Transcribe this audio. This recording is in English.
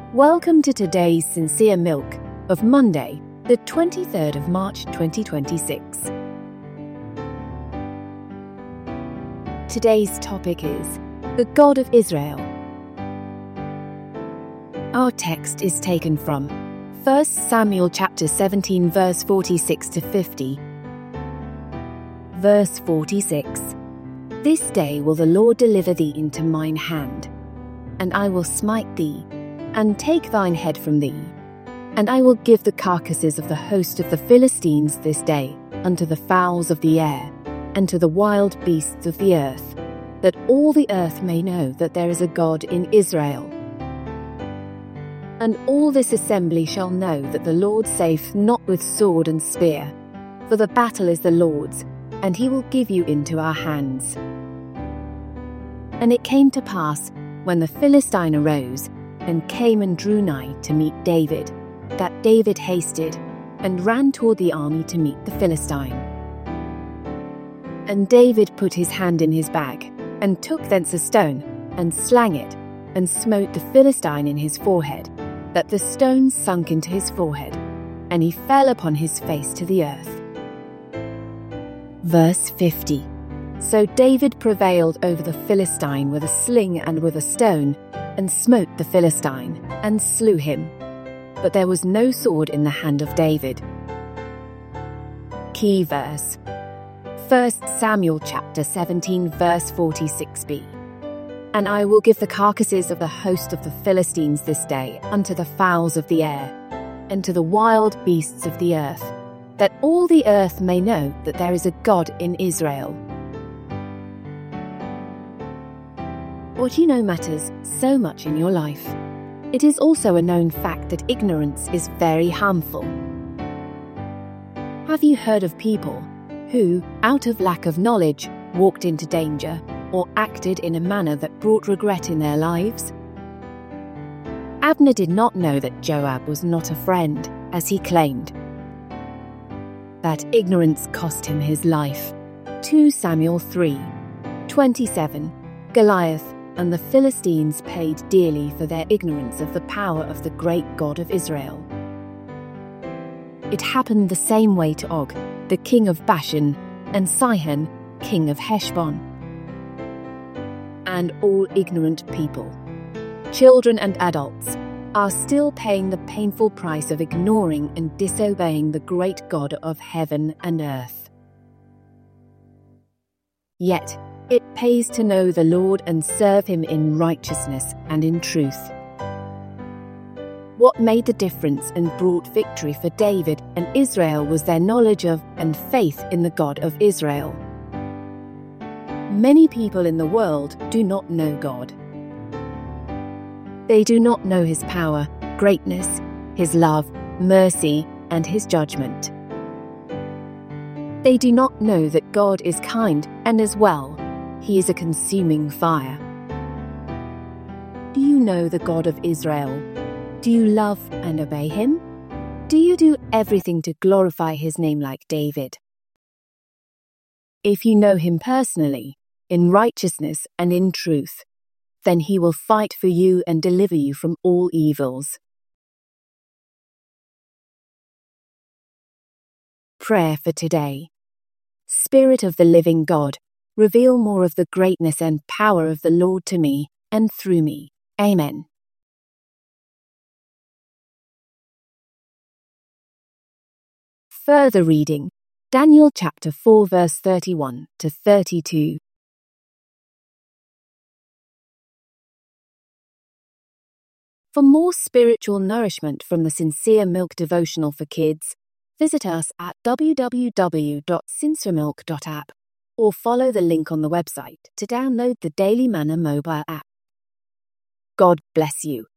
Welcome to today's Sincere Milk of Monday, the 23rd of March 2026. Today's topic is the God of Israel. Our text is taken from 1 Samuel chapter 17 verse 46 to 50. Verse 46. This day will the Lord deliver thee into mine hand, and I will smite thee, and take thine head from thee. And I will give the carcasses of the host of the Philistines this day unto the fowls of the air, and to the wild beasts of the earth, that all the earth may know that there is a God in Israel. And all this assembly shall know that the Lord saveth not with sword and spear, for the battle is the Lord's, and he will give you into our hands. And it came to pass, when the Philistine arose, and came and drew nigh to meet David, that David hasted, and ran toward the army to meet the Philistine. And David put his hand in his bag, and took thence a stone, and slang it, and smote the Philistine in his forehead, that the stone sunk into his forehead, and he fell upon his face to the earth. Verse 50. So David prevailed over the Philistine with a sling and with a stone, and smote the Philistine, and slew him. But there was no sword in the hand of David. Key verse. 1 Samuel chapter 17 verse 46b. And I will give the carcasses of the host of the Philistines this day unto the fowls of the air, and to the wild beasts of the earth, that all the earth may know that there is a God in Israel. What you know matters so much in your life. It is also a known fact that ignorance is very harmful. Have you heard of people who, out of lack of knowledge, walked into danger or acted in a manner that brought regret in their lives? Abner did not know that Joab was not a friend, as he claimed. That ignorance cost him his life. 2 Samuel 3:27. Goliath and the Philistines paid dearly for their ignorance of the power of the great God of Israel. It happened the same way to Og, the king of Bashan, and Sihon, king of Heshbon. And all ignorant people, children and adults, are still paying the painful price of ignoring and disobeying the great God of heaven and earth. Yet, it pays to know the Lord and serve him in righteousness and in truth. What made the difference and brought victory for David and Israel was their knowledge of and faith in the God of Israel. Many people in the world do not know God. They do not know his power, greatness, his love, mercy, and his judgment. They do not know that God is kind, and as well, he is a consuming fire. Do you know the God of Israel? Do you love and obey him? Do you do everything to glorify his name like David? If you know him personally, in righteousness and in truth, then he will fight for you and deliver you from all evils. Prayer for today. Spirit of the living God, reveal more of the greatness and power of the Lord to me and through me. Amen. Further reading, Daniel chapter 4 verse 31 to 32. For more spiritual nourishment from the Sincere Milk devotional for kids, visit us at www.sinceremilk.app or follow the link on the website to download the Daily Manna mobile app. God bless you.